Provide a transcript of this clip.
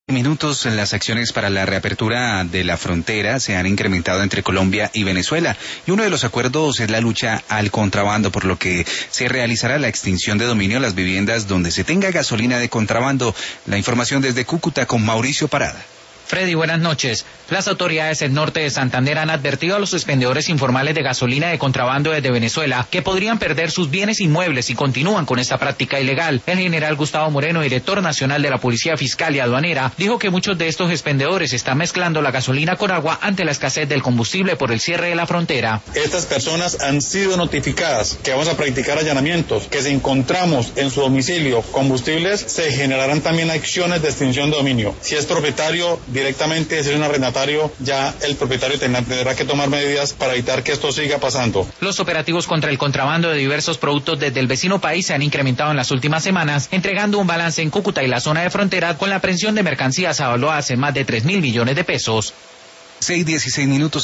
Minutos, las acciones para la reapertura de la frontera se han incrementado entre Colombia y Venezuela, y uno de los acuerdos es la lucha al contrabando, por lo que se realizará la extinción de dominio a las viviendas donde se tenga gasolina de contrabando. La información desde Cúcuta con Mauricio Parada. Freddy, buenas noches. Las autoridades del norte de Santander han advertido a los expendedores informales de gasolina de contrabando desde Venezuela que podrían perder sus bienes inmuebles si continúan con esta práctica ilegal. El general Gustavo Moreno, director nacional de la Policía Fiscal y Aduanera, dijo que muchos de estos expendedores están mezclando la gasolina con agua ante la escasez del combustible por el cierre de la frontera. Estas personas han sido notificadas que vamos a practicar allanamientos, que si encontramos en su domicilio combustibles, se generarán también acciones de extinción de dominio. Si es propietario, directamente, si es un arrendatario, ya el propietario tendrá que tomar medidas para evitar que esto siga pasando. Los operativos contra el contrabando de diversos productos desde el vecino país se han incrementado en las últimas semanas, entregando un balance en Cúcuta y la zona de frontera con la aprehensión de mercancías evaluadas en más de 3.000 millones de pesos. 6:16 minutos.